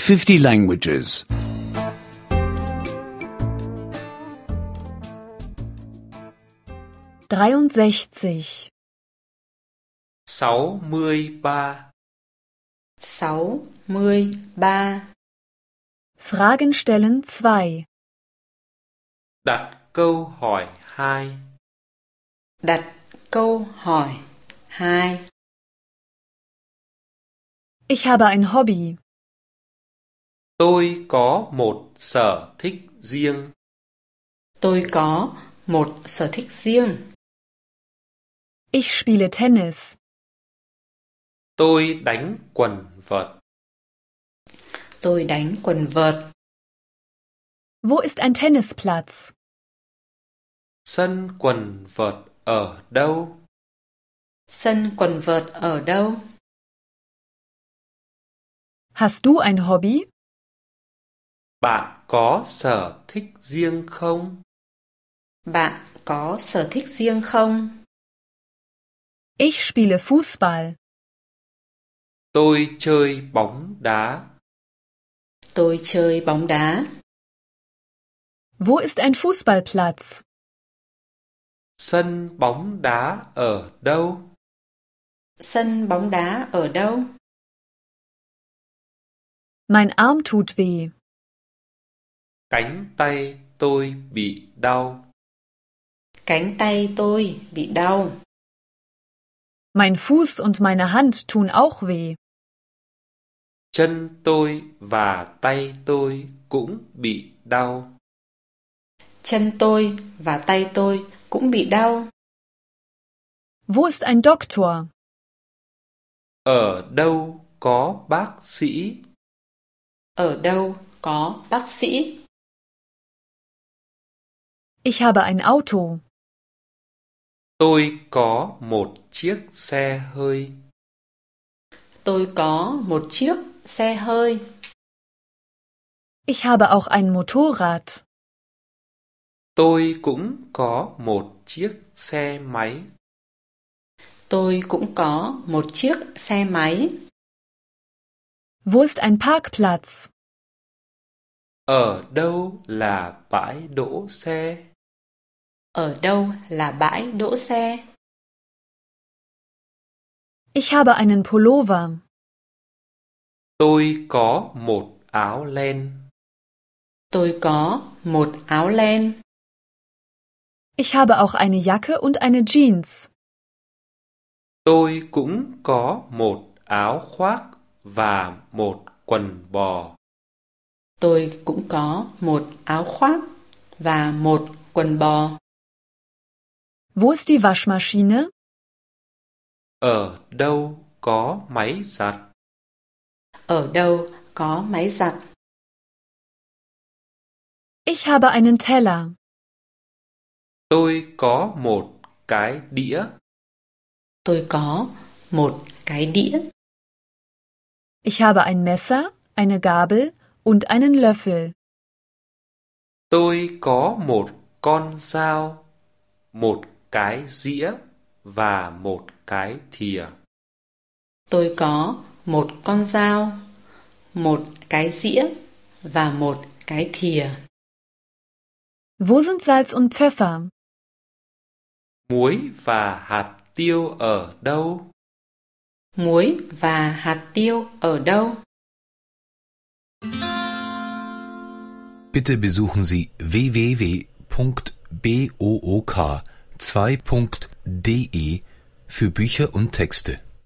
50 languages. 63. 63. 63. Fragen stellen 2. Đặt câu hỏi 2. Đặt câu hỏi 2. Ich habe ein Hobby. Tôi có một sở thích riêng. Tôi có một sở thích riêng. Ich spiele Tennis. Tôi đánh quần vợt. Tôi đánh quần vợt. Wo ist ein Tennisplatz? Sân quần vợt ở đâu? Sân quần vợt ở đâu? Hast du ein Hobby? Bạn có sở thích riêng không? Bạn có sở thích riêng không? Ich spiele Fußball. Tôi chơi bóng đá. Tôi chơi bóng đá. Wo ist ein Fußballplatz? Sân bóng đá ở đâu? Sân bóng đá ở đâu? Mein Arm tut weh. Cánh tay tôi bị đau. Cánh tay tôi bị đau. Mein Fuß und meine Hand tun auch weh. Chân tôi và tay tôi cũng bị đau. Chân tôi và tay tôi cũng bị đau. Wo ist ein Doktor? Ở đâu có bác sĩ? Ở đâu có bác sĩ? Ich habe ein Auto. Tôi có một chiếc xe hơi. Tôi có một chiếc xe hơi. Ich habe auch ein Motorrad. Tôi cũng có một chiếc xe máy. Tôi cũng có một chiếc xe máy. Wo ist ein Parkplatz? Ở đâu là bãi đỗ xe? Ở đâu là bãi đỗ xe? Ich habe einen Pullover. Tôi có một áo len. Tôi có một áo len. Ich habe auch eine Jacke und eine Jeans. Tôi cũng có một áo khoác và một quần bò. Tôi cũng có một áo khoác và một quần bò. Wo ist die Waschmaschine? Ở đâu có máy giặt? Ở đâu có máy giặt? Ich habe einen Teller. Tôi có một cái đĩa. Tôi có một cái đĩa. Ich habe ein Messer, eine Gabel und einen Löffel. Tôi có một con dao, một cái dĩa và một cái thìa. Tôi có một con dao, một cái dĩa và một cái thìa. Wo sind Salz und Pfeffer? Muối và hạt tiêu ở đâu? Muối và hạt tiêu ở đâu? Bitte besuchen Sie www.book2.de für Bücher und Texte.